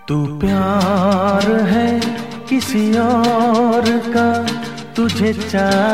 तू प्यार है किसी और का, तुझे चाह